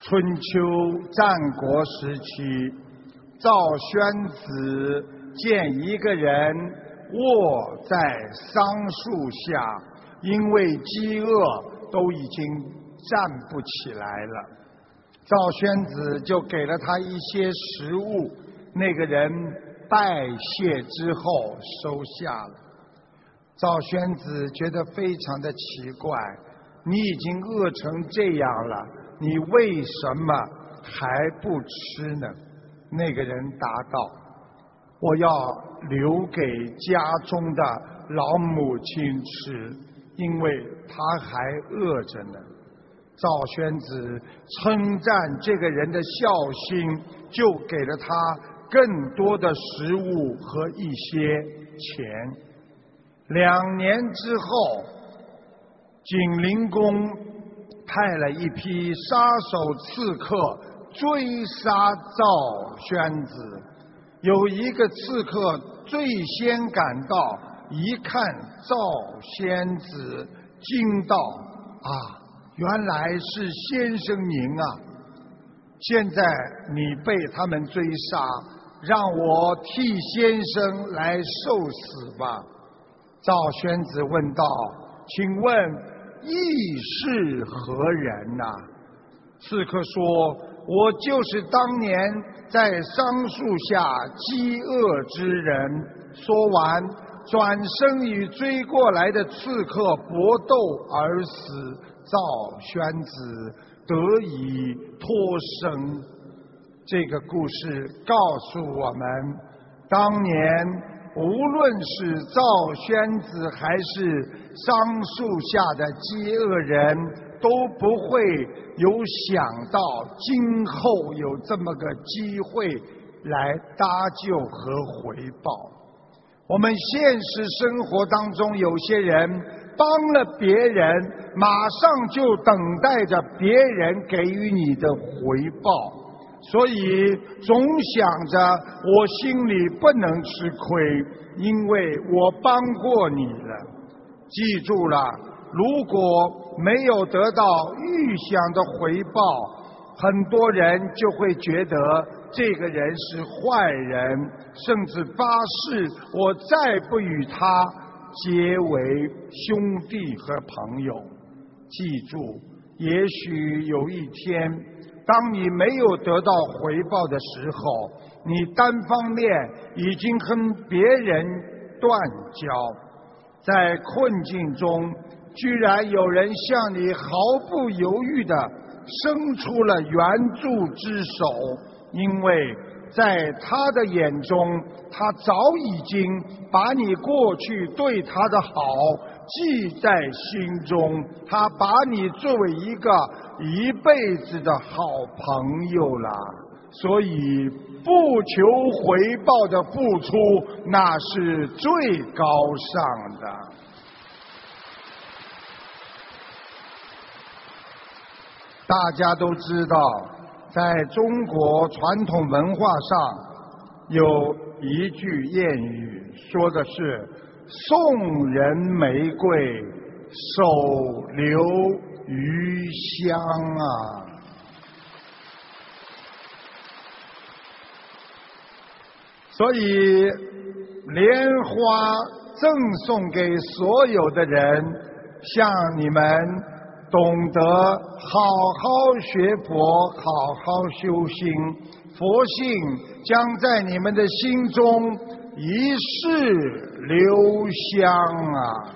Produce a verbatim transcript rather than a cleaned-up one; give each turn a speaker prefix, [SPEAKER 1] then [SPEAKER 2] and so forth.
[SPEAKER 1] 春秋战国时期，赵宣子见一个人卧在桑树下，因为饥饿都已经站不起来了。赵宣子就给了他一些食物，那个人拜谢之后收下了。赵宣子觉得非常的奇怪，你已经饿成这样了，你为什么还不吃呢？那个人答道，我要留给家中的老母亲吃，因为她还饿着呢。赵宣子称赞这个人的孝心，就给了他更多的食物和一些钱。两年之后，景灵公派了一批杀手刺客追杀赵宣子。有一个刺客最先赶到，一看赵宣子，惊道：啊，原来是先生您啊！现在你被他们追杀，让我替先生来受死吧。赵宣子问道：请问义是何人呐、啊？刺客说：我就是当年在桑树下饥饿之人。说完，转身与追过来的刺客搏斗而死。赵宣子得以脱生。这个故事告诉我们，当年无论是赵宣子还是桑树下的饥饿人，都不会有想到今后有这么个机会来搭救和回报。我们现实生活当中有些人帮了别人，马上就等待着别人给予你的回报，所以总想着我心里不能吃亏，因为我帮过你了。记住了，如果没有得到预想的回报，很多人就会觉得这个人是坏人，甚至发誓我再不与他结为兄弟和朋友。记住，也许有一天，当你没有得到回报的时候，你单方面已经跟别人断交。在困境中，居然有人向你毫不犹豫地伸出了援助之手，因为在他的眼中，他早已经把你过去对他的好记在心中，他把你作为一个一辈子的好朋友了。所以不求回报的付出，那是最高尚的。大家都知道，在中国传统文化上有一句谚语，说的是送人玫瑰，手留余香啊。所以莲花赠送给所有的人，向你们懂得好好学佛，好好修心，佛性将在你们的心中一世留香啊。